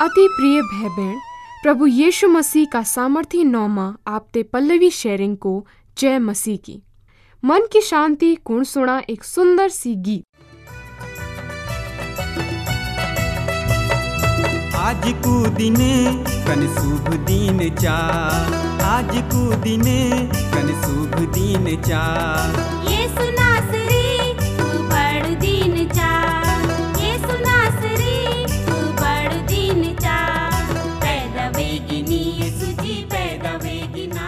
अति प्रिय भाई बहन, प्रभु यीशु मसीह का सामर्थी नौमा आपते पल्लवी शेयरिंग को जय मसीह की। मन की शांति कुण सुना एक सुंदर सी गीत। आज को दिने कन शुभ दिन चा, आज को दिने कन शुभ दिन चा। यीशु नासरी तू बड़ दिन चा, यीशु नासरी तू बड़ दिन चा। पैदा वेगिनी यीशु जी पैदा वेगिना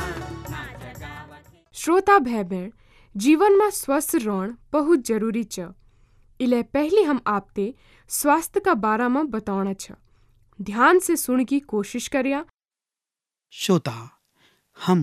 ना जगावत। श्रोता भाई बहन, जीवन में स्वस्थ रहण बहुत जरूरी छ। इले पहले हम आपते स्वास्थ्य का बारे में बताना छ। ध्यान से सुन की कोशिश करिया। श्रोता, हम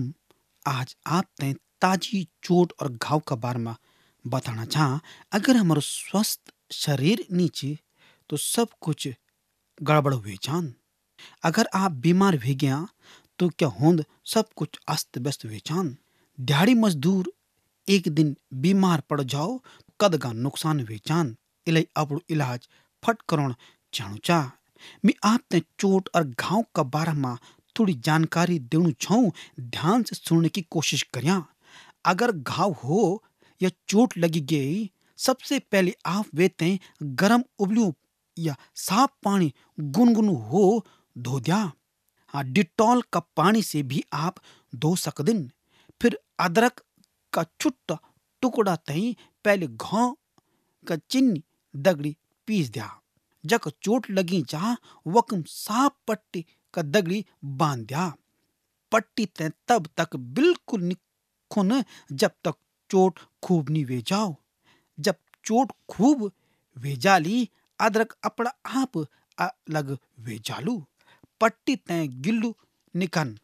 आज आप ते ताजी चोट और घाव का बारे में बताना चाह। अगर हमारा स्वस्थ शरीर नीचे तो सब कुछ गड़बड़ हुए जान। अगर आप बीमार भी गया तो क्या होंद सब कुछ अस्त व्यस्त हुए जान। दिहाड़ी मजदूर एक दिन बीमार पड़ जाओ कद का नुकसान हुए जान। इलाई अपनो इलाज फट करोण चाहूँ चाह। मैं आपने चोट और घाव का बारे में थोड़ी जानकारी देणु चाहूँ। ध्यान से सुनने की कोशिश करिया। अगर घाव हो या चोट लगी गई, सबसे पहले आप वेते गरम उबलू या साफ पानी गुनगुनु हो धो दिया। हाँ, डिटॉल का पानी से भी आप धो सकदिन। फिर अदरक का छुट्टा टुकड़ा तई पहले घाव का चिन्नी दगड़ी पीस दिया। जक चोट लगी जा वकम साफ पट्टी का दगड़ी बांध दिया। पट्टी ते तब तक बिल्कुल निखुन जब तक चोट खूब नहीं वे जाओ। जब चोट खूब वे जाली, अदरक अपना आप अलग वे जालू। पट्टी ते गिल्लू निकन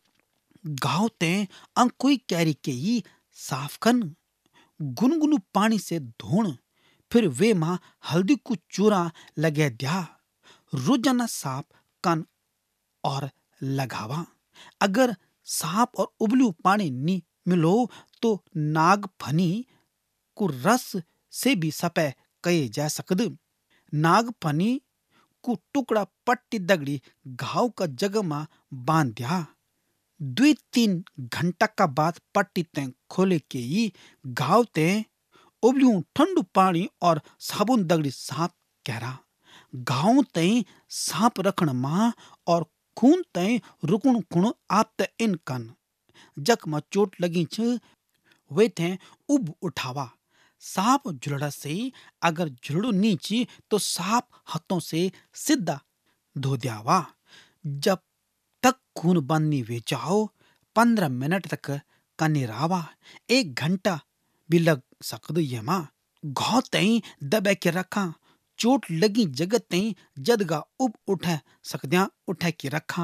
घाव ते अंकुई कैरी के ही साफ कन, गुनगुनु पानी से धोण। फिर वे मां हल्दी को चूरा लगे दिया। रोजाना साफ कन और लगावा। अगर साफ और उबलू पानी नहीं मिलो तो नाग फनी को रस से भी सपे कहे जा सकद। नाग फनी को टुकड़ा पट्टी दगड़ी घाव का जगह में बांध दिया। 2-3 घंटा का बाद पट्टी ते खोले के ही घाव ते उबलू ठंडू पानी और साबुन दगड़ी साफ करा। घाव तई साफ रखण मां और खून तई रुकण खुण आप ते इन कन। जक में चोट लगी छ वे थे उब उठावा। साफ झुलड़ा से, अगर झुलड़ू नीचे तो साफ हाथों से सीधा धो दियावा। जब तक खून बंद नहीं वे जाओ 15 मिनट तक कने रावा। 1 घंटा भी लग सकद। ये मां घाव तई दबे के रखा। चोट लगी जगह तई जदगा उब उठे सकद्या उठे के रखा।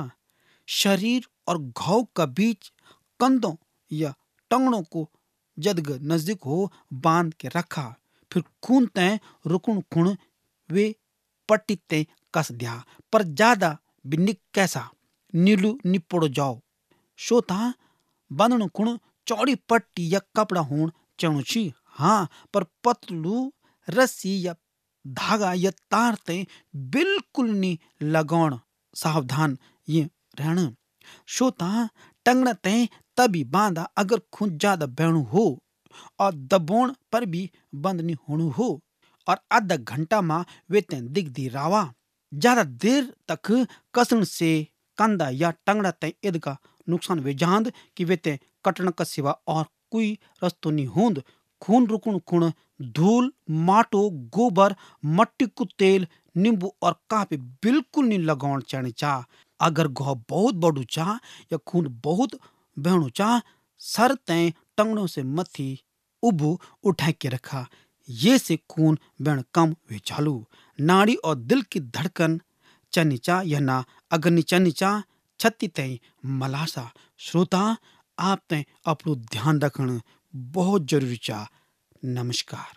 शरीर और घाव का बीच कंधों या टंगड़ों को जदग नजदीक हो बांध के रखा। फिर खून तय रुकण खुण वे पट्टी तय कस दिया। पर ज्यादा बिन्निक कैसा नीलू निपड़ जाओ। श्रोता, बांधण खुण चौड़ी पट्टी या कपड़ा होण चाहूँ छी। हाँ, पर पतलू रस्सी या धागा या तार ते बिल्कुल नहीं लगाउण। सावधान ये रहना। श्रोता, टंगना ते तभी बांधा अगर खून ज्यादा बहणु हो और दबोण पर भी बंद नहीं होणु हो। और आधा घंटा में वे ते दिख दी रावा। ज्यादा देर तक कसण से कंधा या टंगड़ा ते ईद का नुकसान वे जांद कि वे ते कटण का सिवा और कोई रस्तो नहीं होंद। खून रुकण खुण धूल, माटो, गोबर, मट्टी को तेल, नींबू और काफी बिल्कुल नहीं लगाउण चाहनी चाह। अगर घाव बहुत बड़ू चाह या खून बहुत बहणु चाह, सर तय टंगड़ों से मथी उबू उठा के रखा। ये से खून बहण कम वे चालू। नाड़ी और दिल की धड़कन चनी चाह या ना अगर नहीं चनी चाह छत्ती तय मलासा। श्रोता, आप तय अपनो ध्यान रखण बहुत जरूरी चाह। नमस्कार।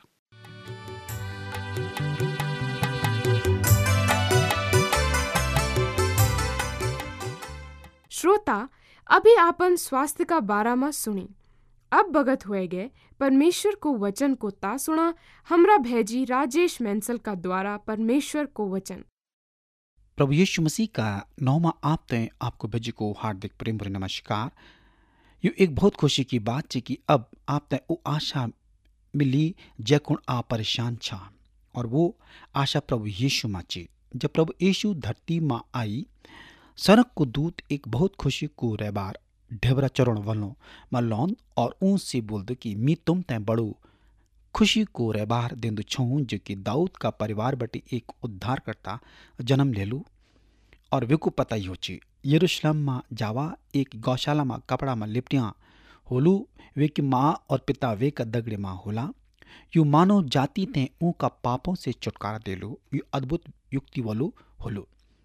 श्रोता, अभी आपन स्वास्थ्य का बारा में सुनी। अब भगत हुए गए परमेश्वर को वचन को ता सुना हमरा भेजी राजेश मेंसल का द्वारा परमेश्वर को वचन। प्रभु यीशु मसीह का नौमा आप तय आपको भेजी को हार्दिक प्रेम भरे नमस्कार। यो एक बहुत खुशी की बात है कि अब आप तय वो आशा मिली जैकुण आप परेशान छा और वो आशा प्रभु यीशु माँ ची। जब प्रभु यीशु धरती माँ आई सड़क को दूत एक बहुत खुशी को रहबार ढेबरा चरण वलों मल्लौन और ऊन से बोल दो कि मी तुम तय बड़ो खुशी को रहबार देंदु छूं जो कि दाऊद का परिवार बटे एक उद्धारकर्ता जन्म ले लू। और वे को पता ही हो ची यरूशलेम में जावा एक गौशाला में कपड़ा में लिपटिया होलू वे की माँ और पिता वे का दगड़े माँ होला। यू मानव जाति ते ऊ का पापों से छुटकारा दे लो। यू अद्भुत युक्ति वालो होलो।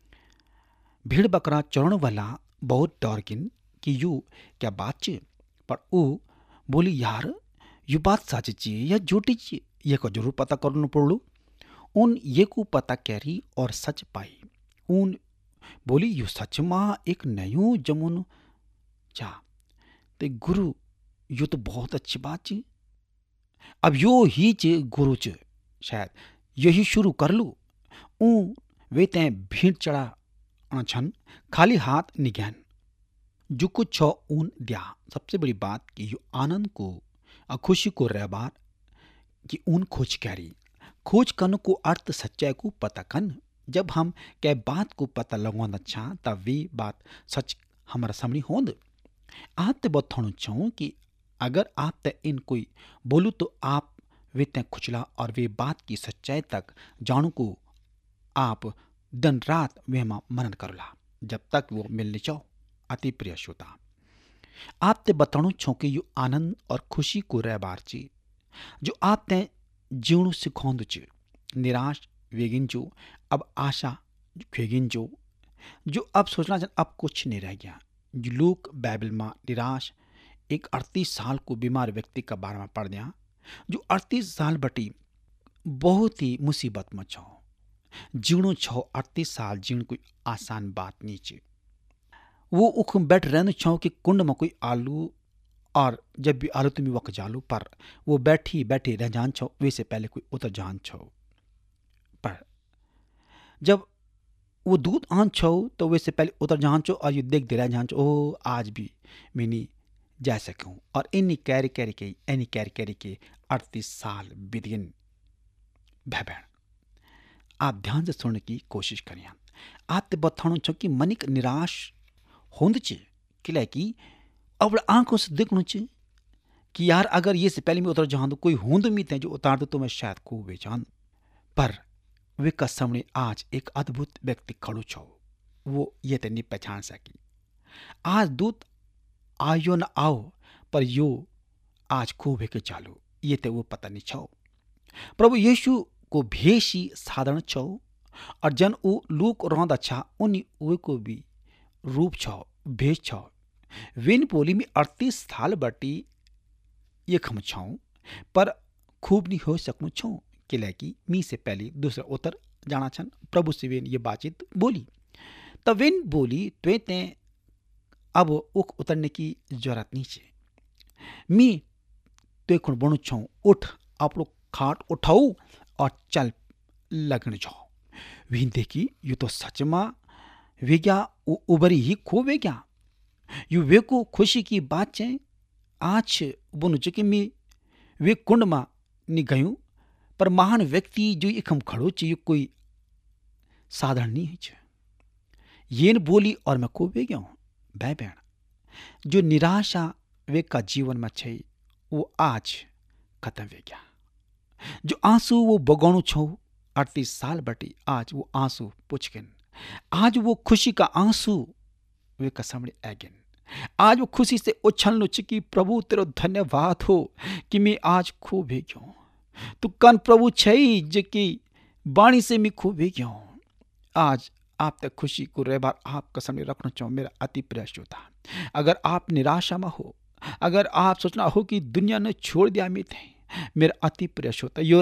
भीड़ बकरा चरण वाला बहुत डर गिन कि यू क्या बात चे, पर ऊ बोली यार यू बात सच ची या झूठी ची ये को जरूर पता करना पड़ू। उन ये को पता कैरी और सच पाई। उन बोली यू सच माँ एक नयो जमुन चा ते गुरु यू तो बहुत अच्छी बात ची। अब यो ही चे गुरु च शायद यही शुरू कर लू। वे ते भीड़ चढ़ा छन खाली हाथ निज्ञान जो कुछ छो ऊन दिया। सबसे बड़ी बात कि यू आनंद को खुशी को रहबार कि ऊन खोज कैरी खोज कन को अर्थ सच्चाई को पता कन। जब हम कै बात को पता लगवाना छा तब वे बात सच हमारा सामने होंद। आप ते बताना चाहूँ कि अगर आप ते इन कोई बोलू तो आप वे ते खुचला और वे बात की सच्चाई तक जानू को आप दिन रात वे मनन करला जब तक वो मिलने चाहो। अति प्रिय श्रोता आप ते बताणु छो कि यो आनंद और खुशी को रहबार ची जो आप ते जीवणु सिखोंद ची। निराश वेगिन जो अब आशा खेगिन जो अब सोचना चाहिए अब कुछ नहीं रह गया। जो लोग बाइबल में निराश एक 38 साल को बीमार व्यक्ति का बारे में पढ़ दिया जो 38 साल बटी बहुत ही मुसीबत में छो। जीवणु छो 38 साल जीवन कोई आसान बात नहीं ची। वो उख बैठ रहने छो कि कुंड में कोई आलू और जब भी आलू तुम्हें वक जालू पर वो बैठी बैठी रह जान छो वैसे पहले कोई उतर जान छो। पर जब वो दूध आन छो तो वैसे पहले उतर जान छो और ये देख दे रह जान छो ओ आज भी मैं नहीं जा सकूं। और इन्हीं कैरी कैरी के 38 साल बीत गए। बहन आप ध्यान से सुनने की कोशिश करिए। आप ते बताणु छो कि मनिक निराश होंद चे किले कि अब आंखों से देखणु चे कि यार अगर ये से पहले मैं उतर जान तो कोई होंद मी थे जो उतार दो तो मैं शायद को वे जान। पर वे का सामने आज एक अद्भुत व्यक्ति खड़ो छो वो ये ते नहीं पहचान सकी। आज दूत आयो न आओ पर यो आज को वे के चालू ये ते वो पता नहीं छो। प्रभु यीशु को भेशी साधारण छो और जन वो लोग रौंद अच्छा उन्हीं वे को भी रूप छो भेज छो। विन बोली में 38 साल बटी ये खम छाऊं पर खूब नहीं हो सकूं छो किले की मी से पहले दूसरा उतर जाना छन। प्रभु से वेन ये बातचीत बोली तब वेन बोली ते अब उक उतरने की जरूरत नहीं छे। मी तो खुण बणु छो उठ आपलो खाट उठाऊ और चल लगन जाओ। विन देखी यू तो सच में वे क्या उबरी ही खो वे क्या यू वे को खुशी की बात है। आज बोनु कि मैं वे कुंड में नहीं गयूं पर महान व्यक्ति जो एक हम खड़ो चाहिए कोई साधारण नहीं है। ये न बोली और मैं को वे गया हूं। भाई बहन जो निराशा वे का जीवन में छे वो आज खत्म वे गया। जो आंसू वो बगाणु छो 38 साल बटी आज वो आंसू पुछकिन। आज वो खुशी का आंसू वे का सामने आगेन। आज वो खुशी से उछलनु कि प्रभु तेरो धन्यवाद हो कि मैं आज खूब ही क्यों तू कन प्रभु छई जे की बाणी से मैं खूब ही क्यों। आज आप तक खुशी को रह बार आपका सामने रखना चाहूँ। मेरा अति प्रिय श्रोता अगर आप निराशा में हो अगर आप सोचना हो कि दुनिया ने छोड़ दिया मैं थे मेरा अति प्रिय श्रोता यो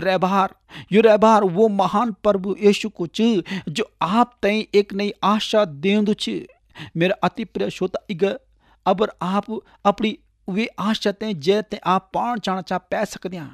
रहबार वो महान प्रभु यीशु को च जो आप तय एक नई आशा देंदु छ। मेरा अति प्रिय श्रोता इग अबर आप अपनी वे आशा ते जे ते आप पाण चाणा चा पै सकदिया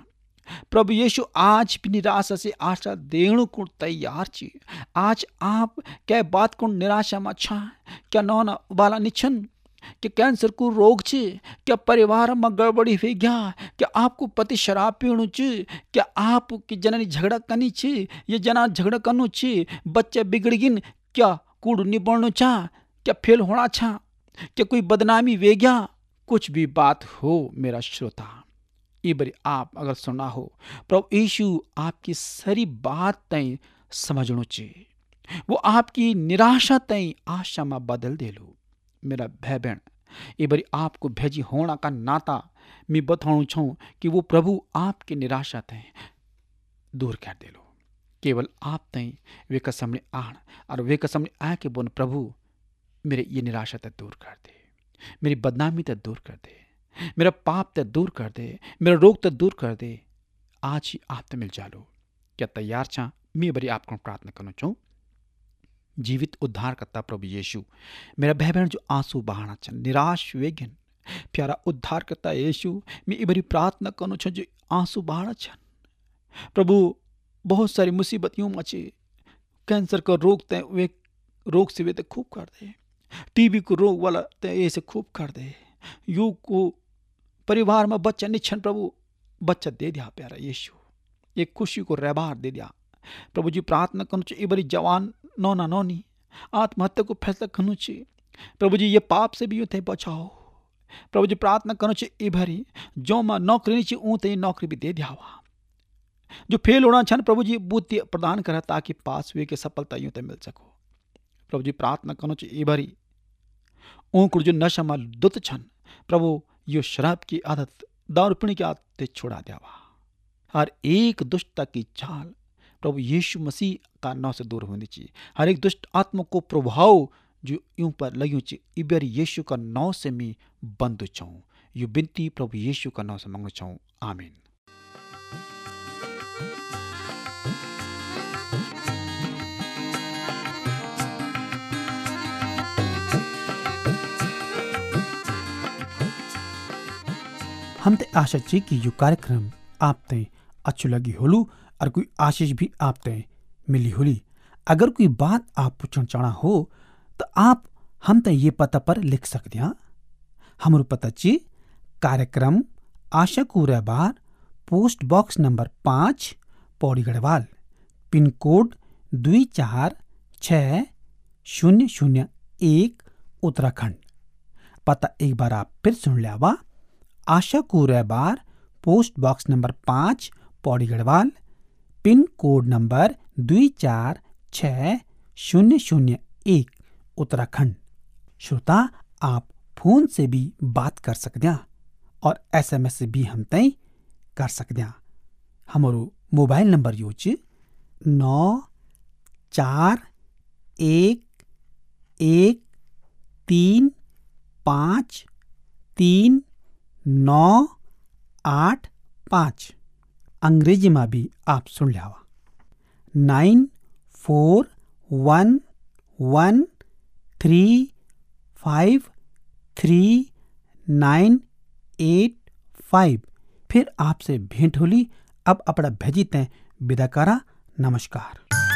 प्रभु यीशु आज भी निराशा से आशा देणु को तैयार छी। आज आप क्या बात को निराशा में छा, क्या नौना वाला निछन, क्या कैंसर को रोग छे, क्या परिवार में गड़बड़ी हो गया, क्या आपको पति शराब पीणु छे, क्या आप की जननी झगड़ा करनी छे, ये जना झगड़ा करनु छे, बच्चे बिगड़ गिन, क्या कूड़ निबड़नु छा, क्या फेल होना छा, क्या कोई बदनामी वे गया, कुछ भी बात हो मेरा श्रोता, ये बरी आप अगर सुना हो, प्रभु यीशु आपकी सारी बात तय समझणु चाहिए, वो आपकी निराशा तय आशा में बदल दे लो। मेरा भाई बहन, ये बरी आपको भेजी होना का नाता मैं बताऊं छूं कि वो प्रभु आपकी निराशा तय दूर कर दे लो। केवल आप तय वे का सामने आण और वे का सामने आके बोल, प्रभु मेरे ये निराशा तय दूर कर दे, मेरी बदनामी तय दूर कर दे, मेरा पाप तय दूर कर दे, मेरा रोग तय दूर कर दे, आज ही आप तय मिल जालो। क्या तैयार छा? मैं बड़ी आपको प्रार्थना करना चाहूँ। जीवित उद्धार करता प्रभु यीशु, मेरा भाई बहन जो आंसू बहाना छन, निराश वेगन, प्यारा उद्धार करता यीशु, मैं बड़ी प्रार्थना करना चाहूँ जो आंसू बहाना छन। प्रभु बहुत सारी मुसीबतियों में छे, कैंसर का रोग तय वे रोग से वे तय खूब कर दे, टीबी को रोग वाला तय ऐसे खूब कर दे, योग को परिवार में बच्चा निछन, प्रभु बच्चा दे दिया प्यारा यीशु, एक खुशी को रहबार दे दिया। प्रभु जी प्रार्थना करनु चाहिए, बड़ी जवान नौना नौनी आत्महत्या को फैसला करनु चाहिए, प्रभु जी ये पाप से भी थे बचाओ। प्रभु जी प्रार्थना करनु चाहिए, भरी जो मां नौकरी नहीं चाहिए ऊँ नौकरी भी दे दिया, जो फेल होना छन प्रभु जी बुद्धि प्रदान करा ताकि पास हुए के सफलता यूं ते मिल सको। प्रभु जी प्रार्थना करनु चाहिए, भरी ऊँ जो नशा में दुत छन, प्रभु यो शराब की आदत, दारू पीने की आदत छोड़ा देवा, हर एक दुष्टता की चाल प्रभु यीशु मसीह का नाम से दूर होनी चाहिए। हर एक दुष्ट आत्मा को प्रभाव जो यूं पर लगी चाहिए, इबर यीशु का नाम से मैं बंद चाहूँ। ये बिनती प्रभु यीशु का नाम से मांगना चाहूँ, आमीन। हम ते आशा ची कि यो कार्यक्रम आप ते अच्छो लगी होलू और कोई आशीष भी आप ते मिली होली। अगर कोई बात आप पूछना चाहना हो तो आप हम ते ये पता पर लिख सकते हैं। हमारो पता ची कार्यक्रम आशा को रहबार, post box number 5, Pauri Garhwal, pin code 24601, Uttarakhand. पता एक बार आप फिर सुन लिया, आशा को रहबार, post box number 5, Pauri Garhwal, pin code number 24601, Uttarakhand. श्रोता, आप फोन से भी बात कर सकते हैं और SMS से भी हम तय कर सकते हैं। हमारो मोबाइल नंबर यो 9411353985। अंग्रेजी में भी आप सुन लिया, 9411353985। फिर आपसे भेंट होली। अब अपना भेजी तय विदा करा। नमस्कार।